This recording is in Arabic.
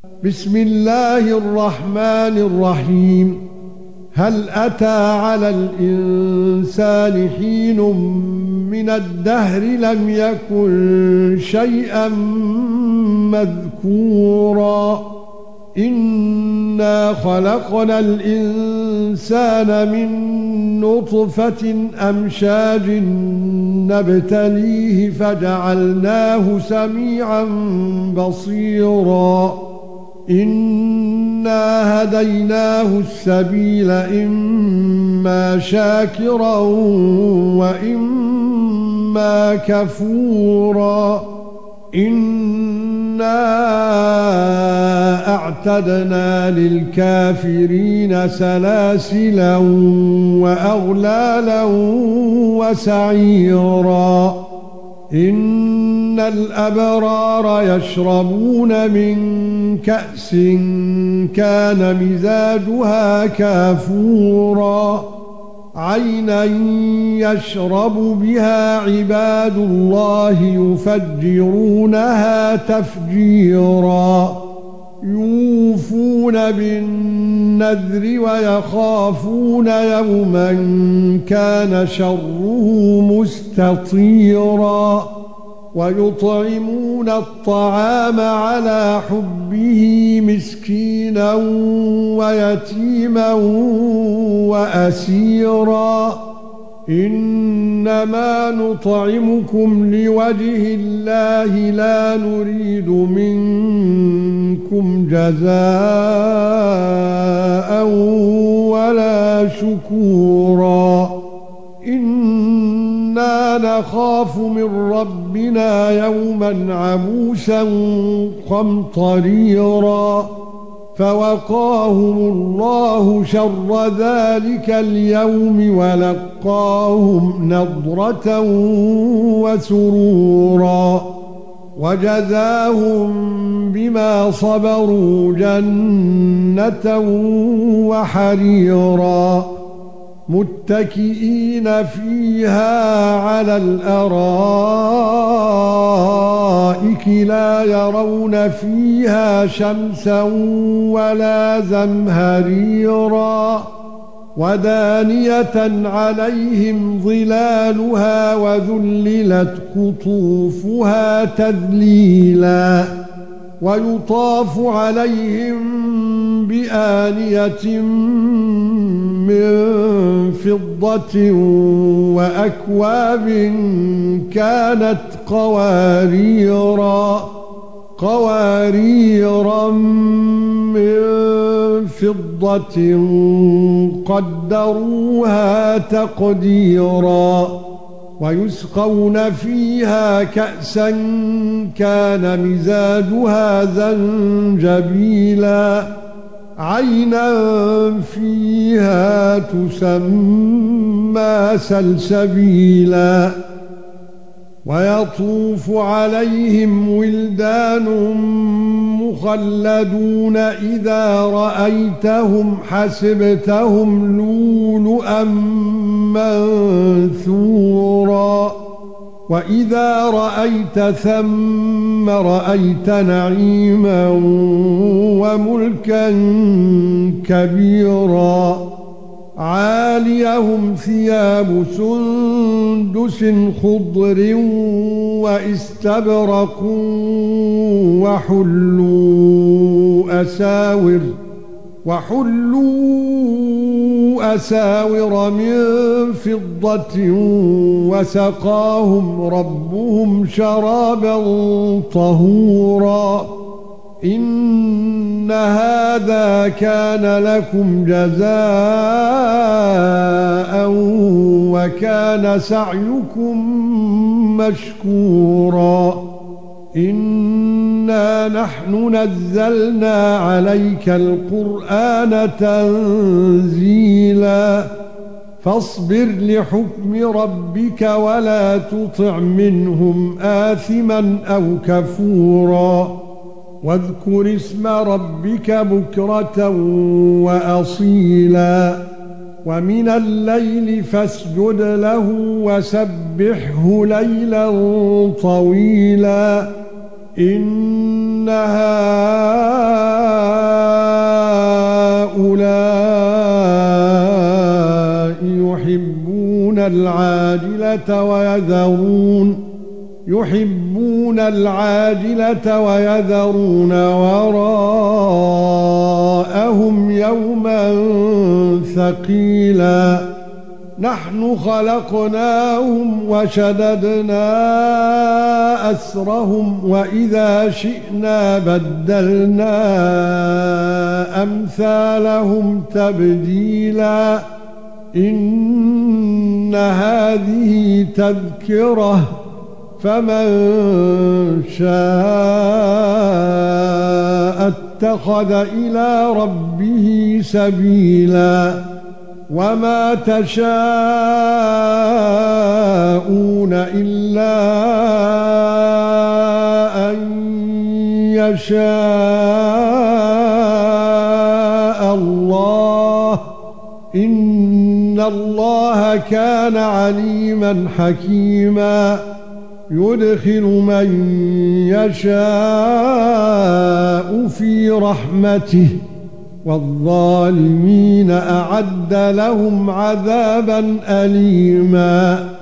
بسم الله الرحمن الرحيم. هل أتى على الإنسان حين من الدهر لم يكن شيئا مذكورا إنا خلقنا الإنسان من نطفة أمشاج نبتليه فجعلناه سميعا بصيرا إنا هديناه السبيل إما شاكرا وإما كفورا إنا أعتدنا للكافرين سلاسلا وأغلالا وسعيرا إن الأبرار يشربون من كأس كان مزاجها كافورا عينا يشرب بها عباد الله يفجرونها تفجيرا يوفون بالنذر ويخافون يوما كان شره مستطيرا ويطعمون الطعام على حبه مسكينا ويتيما وأسيرا إنما نطعمكم لوجه الله لا نريد منكم جزاء ولا شكورا إنا نخاف من ربنا يوما عبوسا قمطريرا فوقاهم الله شر ذلك اليوم ولقاهم نضرة وسرورا وجزاهم بما صبروا جنة وحريرا متكئين فيها على الأرائك لا يرون فيها شمسا ولا زمهريرا ودانية عليهم ظلالها وذللت قطوفها تذليلا ويطاف عليهم بآنية من فضة وأكواب كانت قواريرا من فضة قدروها تقديرا ويسقون فيها كأسا كان مزاجها زنجبيلا عينا فيها تسمى سلسبيلا ويطوف عليهم ولدان مخلدون إذا رأيتهم حسبتهم لؤلؤا منثورا وإذا رأيت ثم رأيت نعيما وملكا كبيرا عاليهم ثياب سندس خضر واستبرق وحلوا أساور من فضة وسقاهم ربهم شرابا طهورا إن هذا كان لكم جزاء وكان سعيكم مشكورا إنا نحن نزلنا عليك القرآن تنزيلا فاصبر لحكم ربك ولا تطع منهم آثما أو كفورا واذكر اسم ربك بكرة وأصيلا ومن الليل فاسجد له وسبحه ليلا طويلا إن هؤلاء يحبون العاجلة ويذرون وراءهم يوما ثقيلا نحن خلقناهم وشددنا أسرهم وإذا شئنا بدلنا أمثالهم تبديلا إن هذه تذكرة فمن شاء اتخذ إلى ربه سبيلا وما تشاءون إلا أن يشاء الله إن الله كان عليما حكيما يدخل من يشاء في رحمته والظالمين أعد لهم عذابا أليما